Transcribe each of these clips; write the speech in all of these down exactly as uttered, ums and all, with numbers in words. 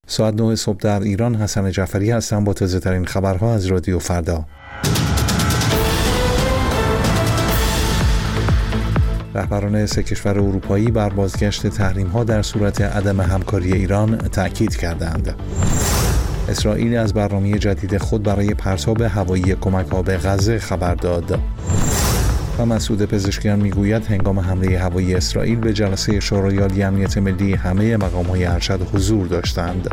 ساعت نه صبح در ایران. حسن جعفری هستم با تازه ترین خبرها از رادیو فردا. رهبران سه کشور اروپایی بر بازگشت تحریم‌ها در صورت عدم همکاری ایران تأکید کردند. اسرائیل از برنامه جدید خود برای پرتاب هوایی کمک‌ها به غزه خبر داد. و مسعود پزشکیان میگوید هنگام حمله هوایی اسرائیل به جلسه شورای عالی امنیت ملی همه مقام‌های ارشد حضور داشتند.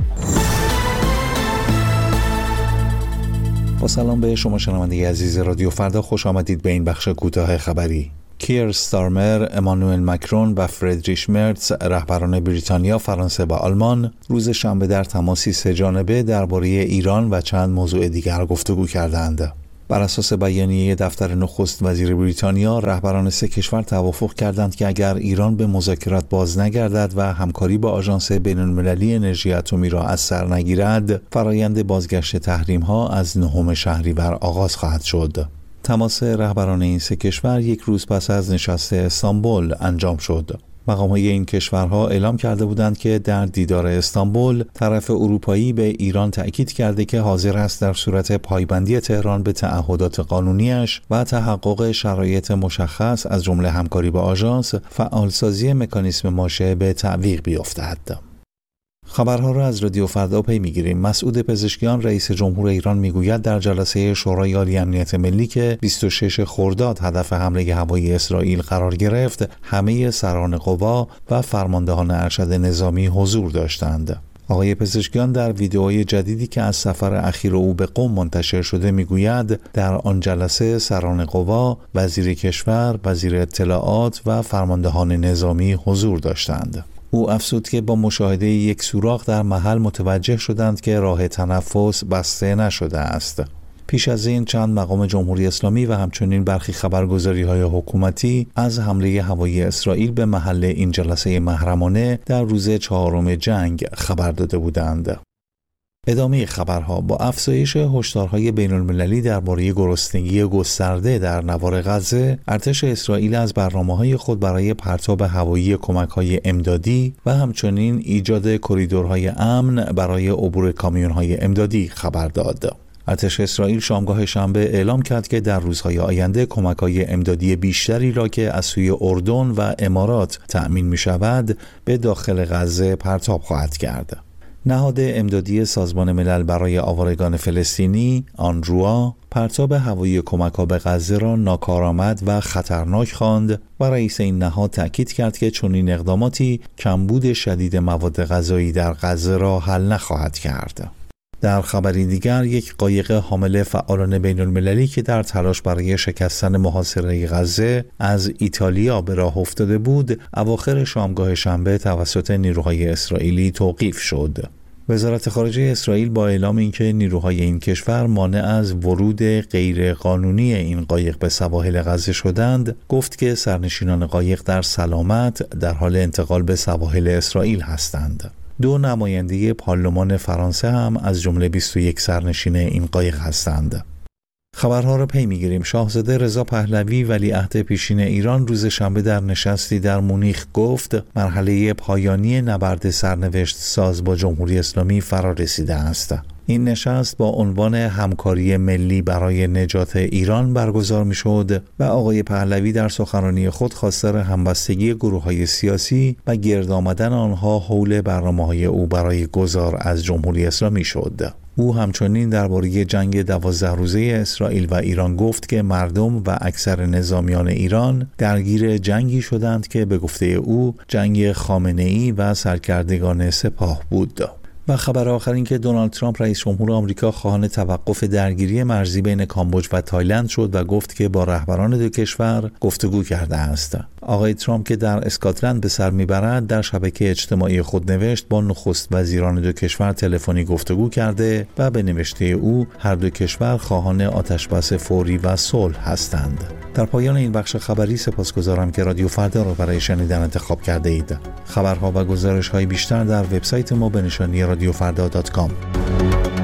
با سلام به شما شنونده عزیز رادیو فردا، خوش آمدید به این بخش کوتاه خبری. کیر ستارمر، امانوئل مکرون و فردریش مرتز، رهبران بریتانیا، فرانسه و آلمان، روز شنبه در تماسی سه جانبه درباره ایران و چند موضوع دیگر گفتگو کردند. بر اساس بیانیه دفتر نخست وزیر بریتانیا، رهبران سه کشور توافق کردند که اگر ایران به مذاکرات باز نگردد و همکاری با آژانس بین‌المللی انرژی اتمی را از سر نگیرد، فرایند بازگشت تحریم‌ها از نهم شهریور آغاز خواهد شد. تماس رهبران این سه کشور یک روز پس از نشست استانبول انجام شد. مقام‌های این کشورها اعلام کرده بودند که در دیدار استانبول طرف اروپایی به ایران تأکید کرده که حاضر است در صورت پایبندی تهران به تعهدات قانونیش و تحقق شرایط مشخص از جمله همکاری با آژانس، فعالسازی مکانیسم ماشه به تعویق بیفتد. خبرها را از رادیو فردا پی میگیریم. مسعود پزشکیان، رئیس جمهور ایران، میگوید در جلسه شورای عالی امنیت ملی که بیست و شش خرداد هدف حمله هوایی اسرائیل قرار گرفت، همه سران قوا و فرماندهان ارشد نظامی حضور داشتند. آقای پزشکیان در ویدئوی جدیدی که از سفر اخیر او به قم منتشر شده میگوید در آن جلسه سران قوا، وزیر کشور، وزیر اطلاعات و فرماندهان نظامی حضور داشتند. او افزود که با مشاهده یک سوراخ در محل متوجه شدند که راه تنفس بسته نشده است. پیش از این چند مقام جمهوری اسلامی و همچنین برخی خبرگزاری‌های حکومتی از حمله هوایی اسرائیل به محل این جلسه محرمانه در روز چهارم جنگ خبر داده بودند. ادامه خبرها. با افزایش هشدارهای بین‌المللی درباره گرسنگی گسترده در نوار غزه، ارتش اسرائیل از برنامه‌های خود برای پرتاب هوایی کمک‌های امدادی و همچنین ایجاد کریدورهای امن برای عبور کامیون‌های امدادی خبر داد. ارتش اسرائیل شامگاه شنبه اعلام کرد که در روزهای آینده کمک‌های امدادی بیشتری را که از سوی اردن و امارات تأمین می‌شود به داخل غزه پرتاب خواهد کرد. نهاد امدادی سازمان ملل برای آوارگان فلسطینی، آنروا، پرتاب هوایی کمک‌ها به غزه را ناکارآمد و خطرناک خواند و رئیس این نهاد تأکید کرد که چنین اقداماتی کمبود شدید مواد غذایی در غزه را حل نخواهد کرد. در خبری دیگر، یک قایق حامل فعالان بین‌المللی که در تلاش برای شکستن محاصره غزه از ایتالیا به راه افتاده بود، اواخر شامگاه شنبه توسط نیروهای اسرائیلی توقیف شد. وزارت خارجه اسرائیل با اعلام اینکه نیروهای این کشور مانع از ورود غیرقانونی این قایق به سواحل غزه شدند، گفت که سرنشینان قایق در سلامت در حال انتقال به سواحل اسرائیل هستند. دو نماینده پارلمان فرانسه هم از جمله بیست و یک سرنشین این قایق هستند. خبرها را پی میگیریم. شاهزاده رضا پهلوی، ولیعهد پیشین ایران، روز شنبه در نشستی در مونیخ گفت مرحله پایانی نبرد سرنوشت ساز با جمهوری اسلامی فرا رسیده است. این نشست با عنوان همکاری ملی برای نجات ایران برگزار می شد و آقای پهلوی در سخنرانی خود خواستار همبستگی گروه‌های سیاسی و گرد آمدن آنها حول برنامه‌های او برای گذار از جمهوری اسلامی شد. او همچنین درباره جنگ دوازده روزه اسرائیل و ایران گفت که مردم و اکثر نظامیان ایران درگیر جنگی شدند که به گفته او جنگ خامنه‌ای و سرکردگان سپاه بود. و خبر آخر این که دونالد ترامپ رئیس جمهور آمریکا خواهان توقف درگیری مرزی بین کامبوج و تایلند شد و گفت که با رهبران دو کشور گفتگو کرده است. آقای ترامپ که در اسکاتلند به سر میبرد در شبکه اجتماعی خود نوشت با نخست وزیران دو کشور تلفنی گفتگو کرده و به نوشته او هر دو کشور خواهان آتشبس فوری و صلح هستند. در پایان این بخش خبری سپاسگزارم که رادیو فردا را برای شنیدن انتخاب کرده اید. خبرها و گزارش‌های بیشتر در وبسایت ما به نشانی رادیو فردا دات کام.